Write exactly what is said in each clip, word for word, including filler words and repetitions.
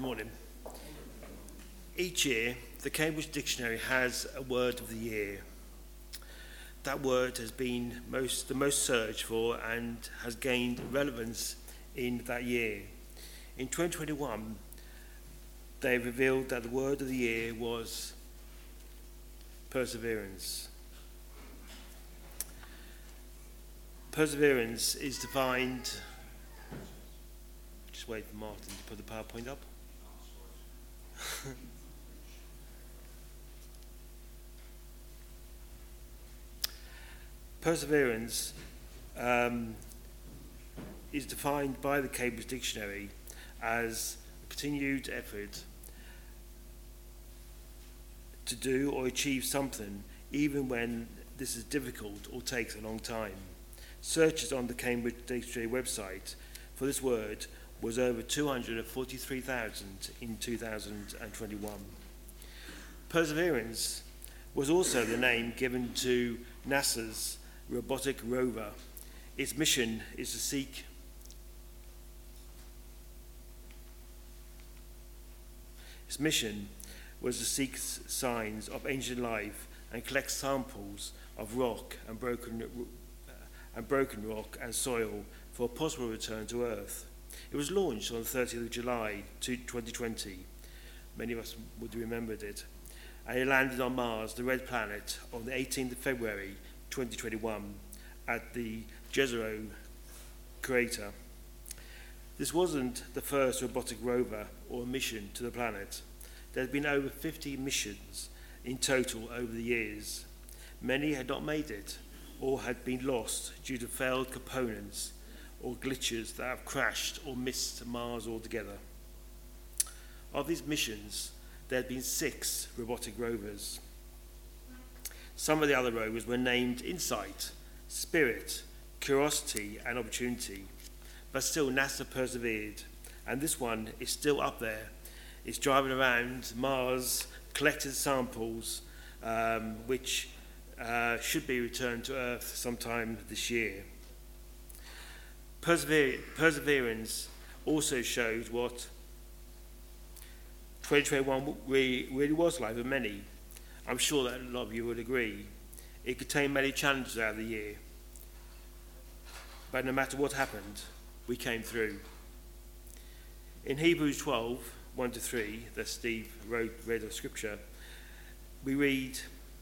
morning. Each year, the Cambridge Dictionary has a word of the year. That word has been most, the most searched for and has gained relevance in that year. In twenty twenty-one, they revealed that the word of the year was perseverance. Perseverance is defined. Just wait for Martin to put the PowerPoint up. Perseverance um, is defined by the Cambridge Dictionary as a continued effort to do or achieve something even when this is difficult or takes a long time. Searches on the Cambridge Dictionary website for this word was over two hundred forty-three thousand in two thousand twenty-one. Perseverance was also the name given to NASA's robotic rover. Its mission is to seek its mission was to seek signs of ancient life and collect samples of rock and broken uh, and broken rock and soil for a possible return to Earth. It was launched on the thirtieth of July twenty twenty. Many of us would remember it. And it landed on Mars, the red planet, on the eighteenth of February twenty twenty-one at the Jezero crater. This wasn't the first robotic rover or mission to the planet. There had been over fifty missions in total over the years. Many had not made it or had been lost due to failed components or glitches that have crashed or missed Mars altogether. Of these missions, there had been six robotic rovers. Some of the other rovers were named Insight, Spirit, Curiosity, and Opportunity, but still NASA persevered, and this one is still up there. It's driving around Mars, collecting samples, um, which uh, should be returned to Earth sometime this year. Persever- perseverance also showed what twenty twenty-one really, really was like for many. I'm sure that a lot of you would agree. It contained many challenges out of the year. But no matter what happened, we came through. In Hebrews twelve, one to three, that Steve wrote, read of scripture, we read,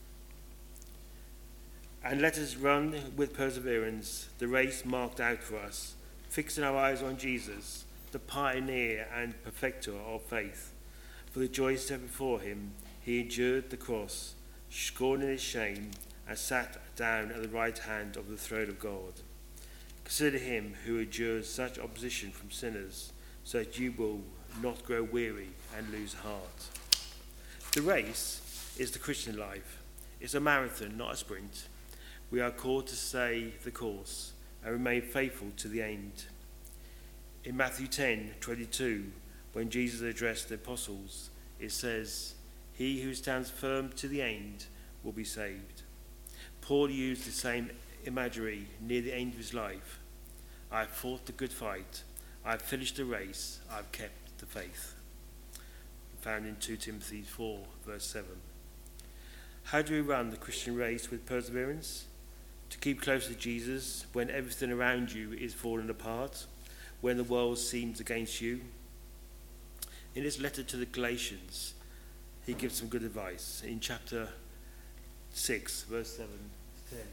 "And let us run with perseverance the race marked out for us, fixing our eyes on Jesus, the pioneer and perfecter of faith. For the joy set before him, he endured the cross, scorning its shame, and sat down at the right hand of the throne of God. Consider him who endures such opposition from sinners, so that you will not grow weary and lose heart." The race is the Christian life. It's a marathon, not a sprint. We are called to stay the course and remain faithful to the end. In Matthew ten twenty-two, when Jesus addressed the apostles, it says, "He who stands firm to the end will be saved." Paul used the same imagery near the end of his life. "I have fought the good fight. I have finished the race. I have kept the faith." Found in Second Timothy four, verse seven. How do we run the Christian race with perseverance? To keep close to Jesus when everything around you is falling apart, when the world seems against you. In his letter to the Galatians, he gives some good advice. In chapter six, verse seven to ten,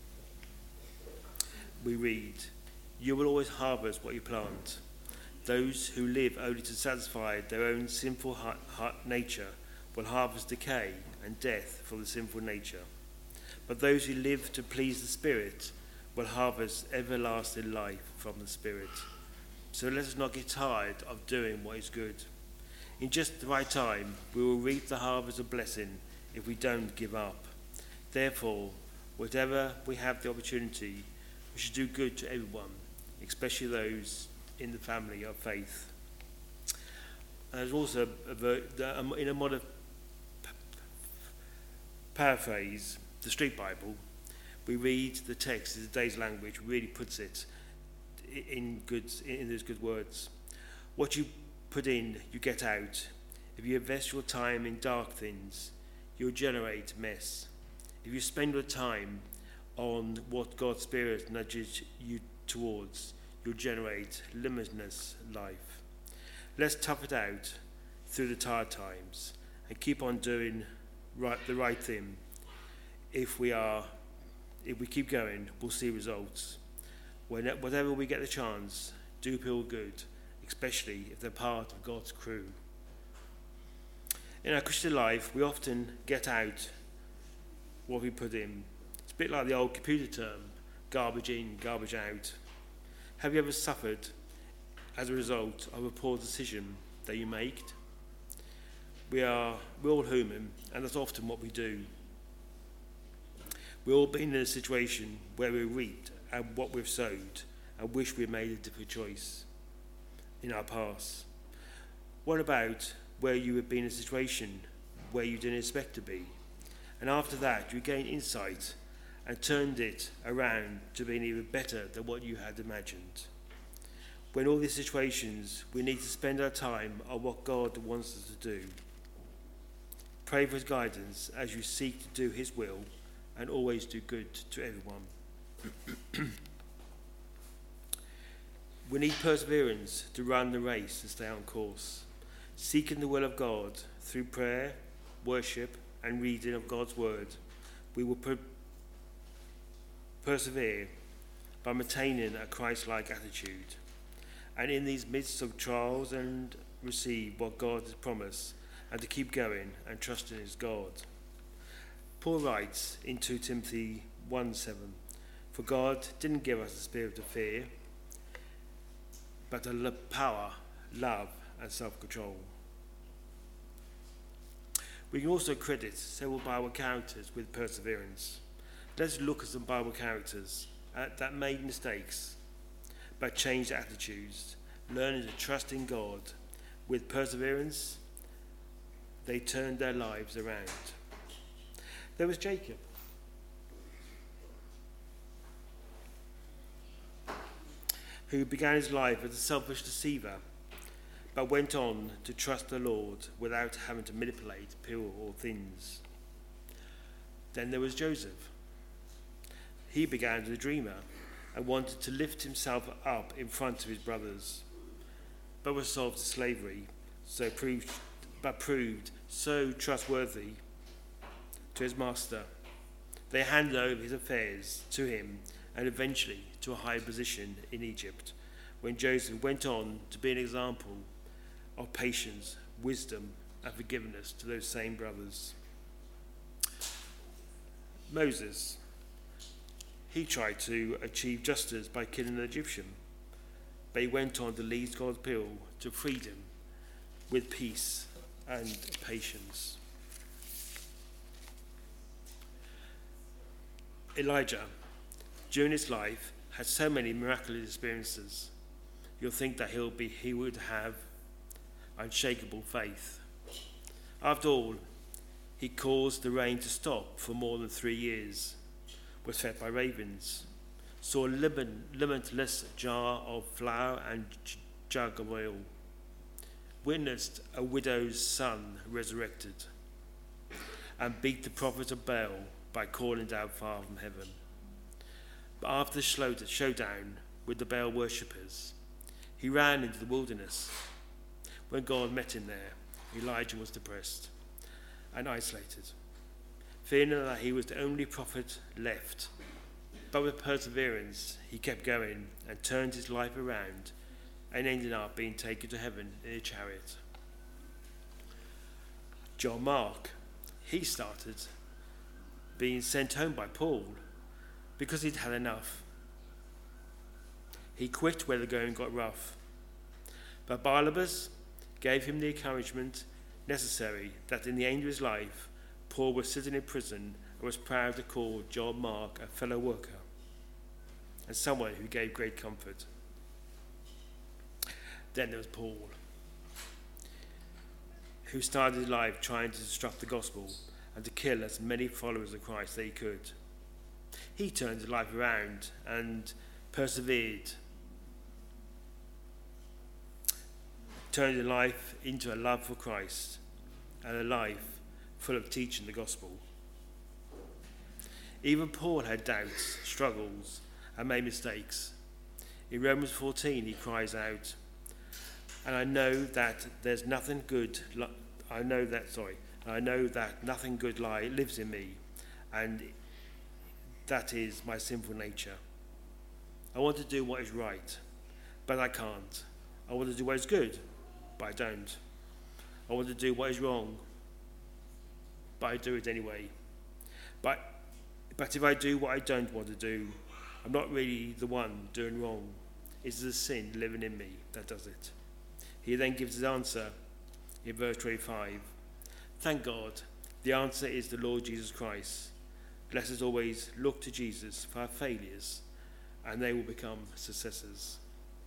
we read, "You will always harvest what you plant. Those who live only to satisfy their own sinful heart, heart nature will harvest decay and death for the sinful nature. But those who live to please the Spirit will harvest everlasting life from the Spirit. So let us not get tired of doing what is good. In just the right time, we will reap the harvest of blessing if we don't give up. Therefore, whatever we have the opportunity, we should do good to everyone, especially those in the family of faith." And there's also, a, in a modern paraphrase, the Street Bible, we read the text in today's language, really puts it in good in those good words. "What you put in, you get out. If you invest your time in dark things, you'll generate mess. If you spend your time on what God's Spirit nudges you towards, you'll generate limitless life. Let's tough it out through the tired times and keep on doing right, the right thing. If we are, if we keep going, we'll see results. When, whenever we get the chance, do people good, especially if they're part of God's crew. In our Christian life, we often get out what we put in. It's a bit like the old computer term, garbage in, garbage out. Have you ever suffered as a result of a poor decision that you made? We are, we're all human, and that's often what we do. We've all been in a situation where we reaped and what we've sowed and wish we made a different choice in our past. What about where you have been in a situation where you didn't expect to be, and after that you gained insight and turned it around to being even better than what you had imagined? When all these situations, we need to spend our time on what God wants us to do. Pray for his guidance as you seek to do his will and always do good to everyone. We need perseverance to run the race and stay on course, seeking the will of God through prayer, worship, and reading of God's word. We will per- persevere by maintaining a Christ-like attitude, and in these midst of trials and receive what God has promised, and to keep going and trusting his God. Paul writes in Second Timothy one seven, "For God didn't give us a spirit of fear, but a power, love, and self-control." We can also credit several Bible characters with perseverance. Let's look at some Bible characters uh, that made mistakes, but changed attitudes, learning to trust in God. With perseverance, they turned their lives around. There was Jacob. Who began his life as a selfish deceiver, but went on to trust the Lord without having to manipulate people or things. Then there was Joseph. He began as a dreamer and wanted to lift himself up in front of his brothers, but was sold to slavery, so proved, but proved so trustworthy to his master. They handed over his affairs to him and eventually to a high position in Egypt, when Joseph went on to be an example of patience, wisdom, and forgiveness to those same brothers. Moses. He tried to achieve justice by killing an Egyptian, but he went on to lead God's people to freedom with peace and patience. Elijah, during his life, had so many miraculous experiences. You'll think that he'll be, he would have unshakable faith. After all, he caused the rain to stop for more than three years, was fed by ravens, saw a limitless jar of flour and jug of oil, witnessed a widow's son resurrected, and beat the prophet of Baal by calling down fire from heaven. But after the showdown with the Baal worshippers, he ran into the wilderness. When God met him there, Elijah was depressed and isolated, fearing that he was the only prophet left. But with perseverance, he kept going and turned his life around and ended up being taken to heaven in a chariot. John Mark, he started being sent home by Paul because he'd had enough. He quit where the going got rough. But Barnabas gave him the encouragement necessary that in the end of his life, Paul was sitting in prison and was proud to call John Mark a fellow worker and someone who gave great comfort. Then there was Paul, who started his life trying to disrupt the gospel and to kill as many followers of Christ as he could. He turned his life around and persevered turning a life into a love for Christ and a life full of teaching the gospel. Even Paul had doubts, struggles, and made mistakes. In Romans fourteen, he cries out, "And I know that there's nothing good. Li- I know that. Sorry, I know that nothing good li- lives in me, and that is my sinful nature. I want to do what is right, but I can't. I want to do what is good, but I don't. I want to do what is wrong, but I do it anyway. But, but if I do what I don't want to do, I'm not really the one doing wrong. It's the sin living in me that does it." He then gives his answer in verse twenty-five. Thank God, the answer is the Lord Jesus Christ. Let us always look to Jesus for our failures, and they will become successes.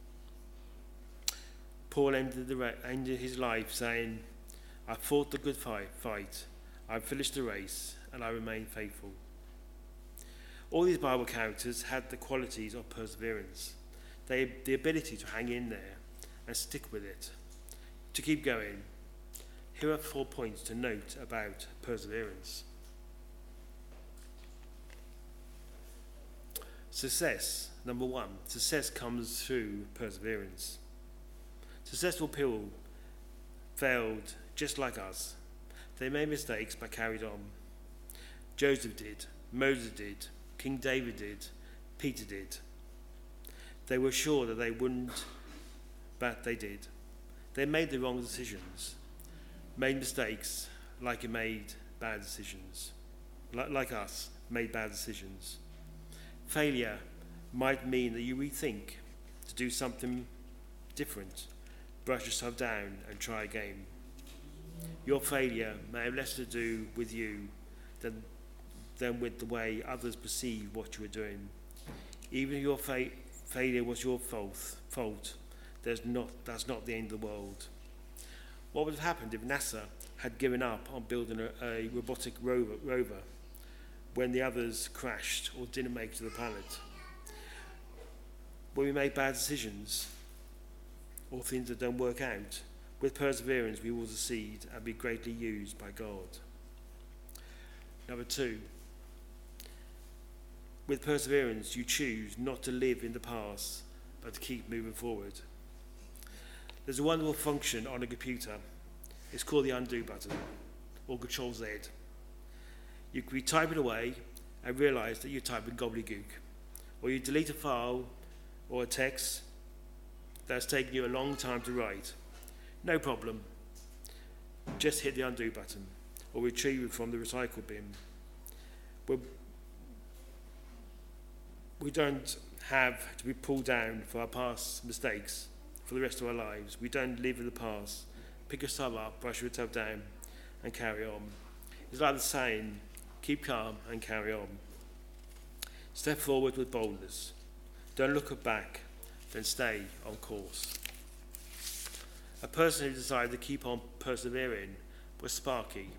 Paul ended, the, ended his life saying, "I fought the good fight, fight, I've finished the race, and I remain faithful." All these Bible characters had the qualities of perseverance. They had the ability to hang in there and stick with it, to keep going. Here are four points to note about perseverance. Success, number one, success comes through perseverance. Successful people failed just like us. They made mistakes but carried on. Joseph did, Moses did, King David did, Peter did. They were sure that they wouldn't, but they did. They made the wrong decisions, made mistakes like it made bad decisions, like, like us, made bad decisions. Failure might mean that you rethink to do something different, brush yourself down and try again. Your failure may have less to do with you than, than with the way others perceive what you are doing. Even if your fa- failure was your fault, fault there's not, that's not the end of the world. What would have happened if NASA had given up on building a, a robotic rover, rover when the others crashed or didn't make it to the planet? When we make bad decisions or things that don't work out, with perseverance we will succeed and be greatly used by God. Number two, with perseverance you choose not to live in the past but to keep moving forward. There's a wonderful function on a computer. It's called the undo button, or Control Z. You can be typing away and realise that you're typing gobbledygook, or you delete a file or a text that's taken you a long time to write. No problem. Just hit the undo button, or retrieve it from the recycle bin. We're, we don't have to be pulled down for our past mistakes for the rest of our lives. We don't live in the past. Pick yourself up, brush yourself down, and carry on. It's like the saying, keep calm and carry on. Step forward with boldness. Don't look back, then stay on course. A person who decided to keep on persevering was Sparky.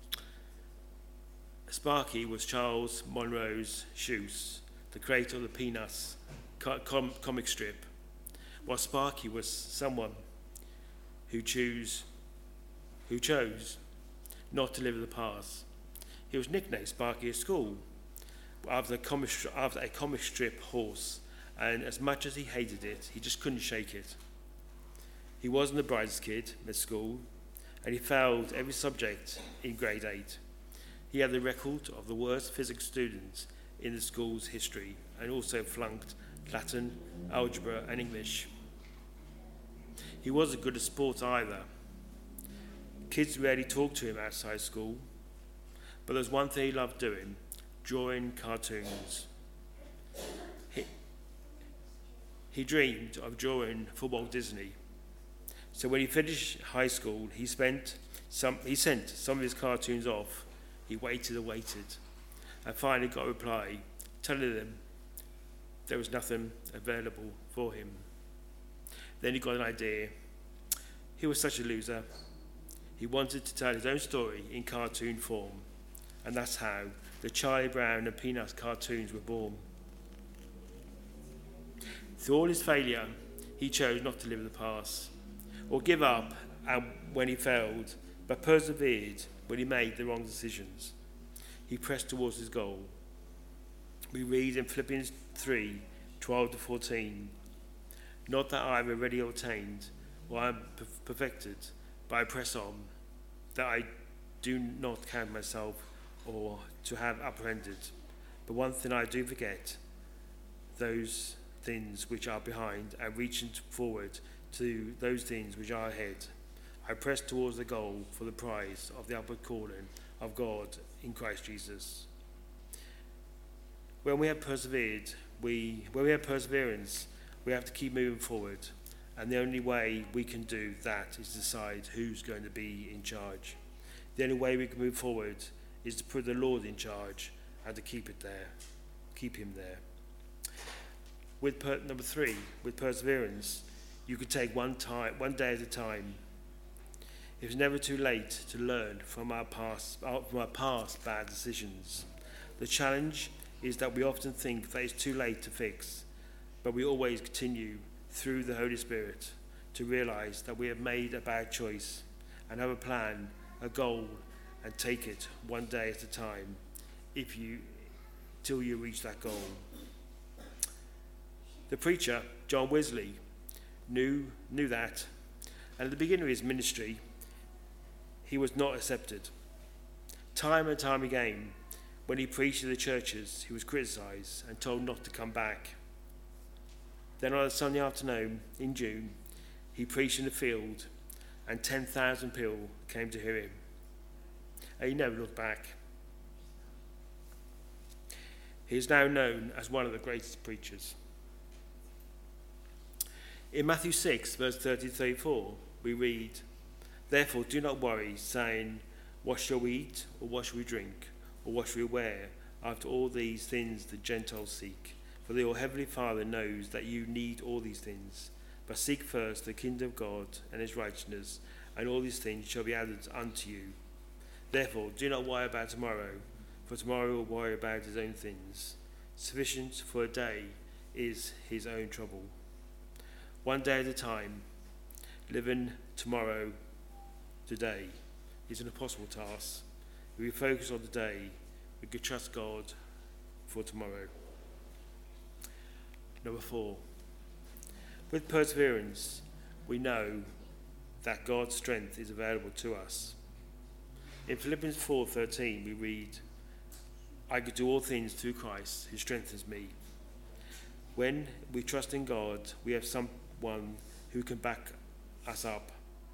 Sparky was Charles Monroe's Shoes, the creator of the Peanuts com- comic strip, while Sparky was someone who choose, who chose not to live in the past. He was nicknamed Sparky at school after a comic, after a comic strip horse, and as much as he hated it, he just couldn't shake it. He wasn't the brightest kid at school, and he failed every subject in grade eight. He had the record of the worst physics student in the school's history, and also flunked Latin, algebra, and English. He wasn't good at sports either. Kids rarely talked to him outside school, but there was one thing he loved doing: drawing cartoons. He, he dreamed of drawing for Walt Disney. So when he finished high school, he spent some. He sent some of his cartoons off. He waited and waited, and finally got a reply telling him there was nothing available for him. Then he got an idea. He was such a loser. He wanted to tell his own story in cartoon form, and that's how the Charlie Brown and Peanuts cartoons were born. Through all his failure, he chose not to live in the past. or give up when he failed, but persevered when he made the wrong decisions. He pressed towards his goal. We read in Philippians three, twelve to fourteen, "Not that I have already obtained or I am perfected, but I press on, that I do not count myself or to have apprehended. But one thing I do forget, those things which are behind, and reaching forward to those things which are ahead. I press towards the goal for the prize of the upward calling of God in Christ Jesus." When we have persevered, we when we have perseverance, we have to keep moving forward, and the only way we can do that is decide who's going to be in charge. The only way we can move forward is to put the Lord in charge and to keep it there, keep him there. With per, number three, with perseverance, you can take one time, one day at a time. It's never too late to learn from our past, from our past bad decisions. The challenge is that we often think that it's too late to fix, but we always continue through the Holy Spirit to realize that we have made a bad choice and have a plan, a goal, and take it one day at a time if you till you reach that goal. The preacher, John Wesley, knew knew that, and at the beginning of his ministry, he was not accepted. Time and time again, when he preached to the churches, he was criticized and told not to come back. Then on a Sunday afternoon in June, he preached in the field, and ten thousand people came to hear him. And he never looked back. He is now known as one of the greatest preachers. In Matthew six, verse thirty to thirty-four, we read, "Therefore do not worry, saying, what shall we eat, or what shall we drink, or what shall we wear? After all these things the Gentiles seek. For your heavenly Father knows that you need all these things. But seek first the kingdom of God and his righteousness, and all these things shall be added unto you. Therefore do not worry about tomorrow, for tomorrow will worry about his own things. Sufficient for a day is his own trouble." One day at a time, living tomorrow, today, is an impossible task. If we focus on today, we can trust God for tomorrow. Number four, with perseverance, we know that God's strength is available to us. In Philippians four thirteen, we read, "I can do all things through Christ who strengthens me." When we trust in God, we have someone who can back us up.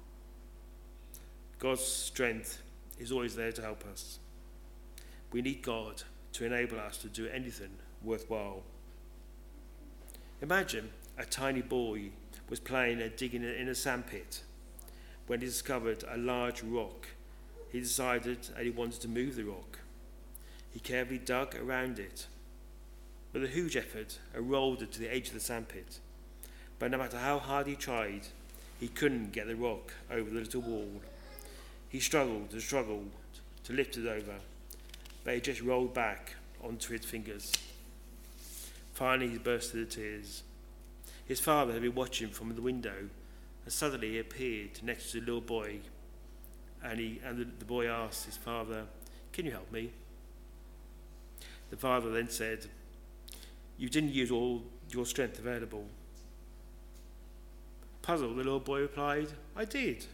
God's strength is always there to help us. We need God to enable us to do anything worthwhile. Imagine a tiny boy was playing and digging in a sandpit. When he discovered a large rock, he decided that he wanted to move the rock. He carefully dug around it. With a huge effort, and rolled it to the edge of the sandpit. But no matter how hard he tried, he couldn't get the rock over the little wall. He struggled and struggled to lift it over, but it just rolled back onto his fingers. Finally, he burst into tears. His father had been watching from the window, and suddenly he appeared next to the little boy, and, he, and the, the boy asked his father, "Can you help me?" The father then said, "You didn't use all your strength available." Puzzled, the little boy replied, "I did."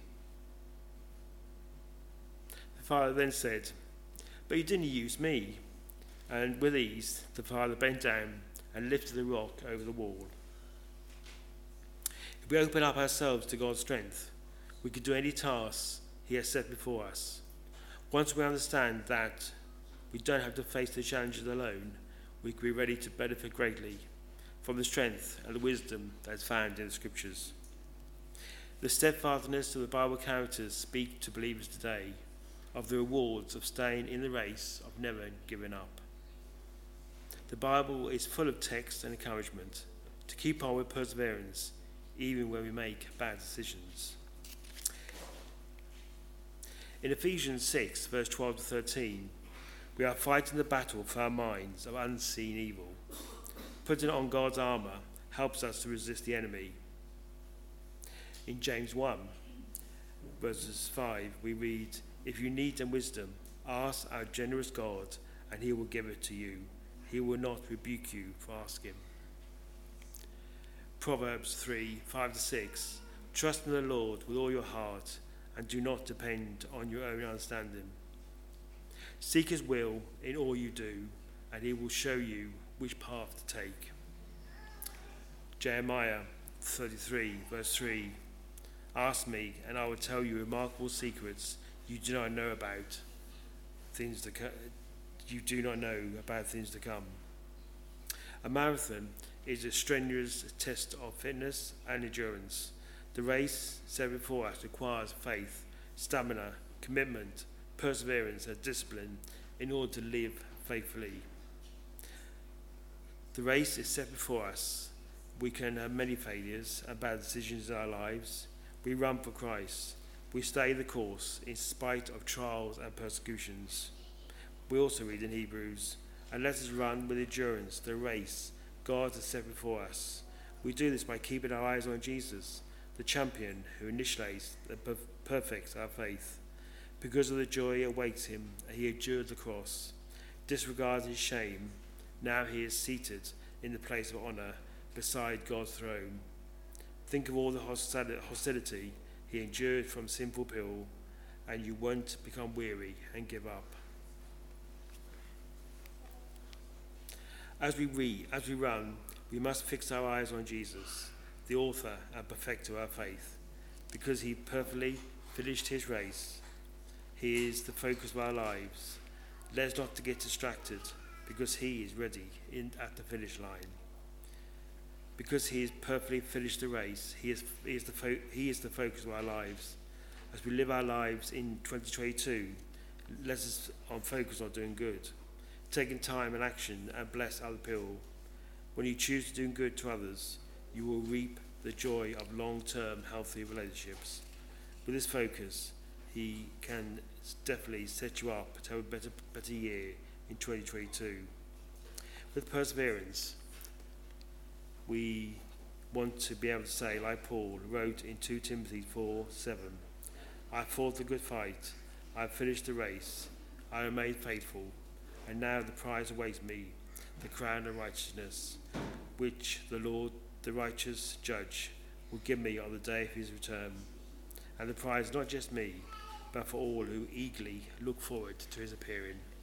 The father then said, "But you didn't use me." And with ease, the father bent down and lifted the rock over the wall. If we open up ourselves to God's strength, we can do any tasks he has set before us. Once we understand that we don't have to face the challenges alone, we can be ready to benefit greatly from the strength and the wisdom that is found in the scriptures. The steadfastness of the Bible characters speak to believers today of the rewards of staying in the race, of never giving up. The Bible is full of text and encouragement to keep on with perseverance, even when we make bad decisions. In Ephesians six, verse twelve to thirteen, we are fighting the battle for our minds of unseen evil. Putting on God's armour helps us to resist the enemy. In James one, verses five, we read, "If you need some wisdom, ask our generous God, and he will give it to you. He will not rebuke you for asking." Proverbs three, five to six, "Trust in the Lord with all your heart, and do not depend on your own understanding. Seek his will in all you do, and he will show you which path to take." Jeremiah thirty-three, verse three, "Ask me, and I will tell you remarkable secrets you do not know about things to co- you do not know about things to come." A marathon is a strenuous test of fitness and endurance. The race set before us requires faith, stamina, commitment, perseverance, and discipline in order to live faithfully. The race is set before us. We can have many failures and bad decisions in our lives. We run for Christ. We stay the course in spite of trials and persecutions. We also read in Hebrews, "And let us run with endurance the race God has set before us." We do this by keeping our eyes on Jesus, the champion who initiates and per- perfects our faith. Because of the joy awaits him, he endured the cross, disregarded his shame. Now he is seated in the place of honor beside God's throne. Think of all the hostility he endured from sinful people, and you won't become weary and give up. As we read, as we run, we must fix our eyes on Jesus, the author and perfecter of our faith, because he perfectly finished his race. He is the focus of our lives. Let us not get distracted, because he is ready in, at the finish line. Because he has perfectly finished the race, he is, he, is the fo- he is the focus of our lives. As we live our lives in twenty twenty-two, let us on focus on doing good, taking time and action and bless other people. When you choose to do good to others, you will reap the joy of long-term healthy relationships. With this focus, he can definitely set you up to have a better, better year in twenty twenty-two. With perseverance, we want to be able to say, like Paul wrote in Second Timothy four seven, "I fought the good fight, I have finished the race, I remain faithful, and now the prize awaits me, the crown of righteousness, which the Lord, the righteous judge, will give me on the day of his return. And the prize not just me, but for all who eagerly look forward to his appearing."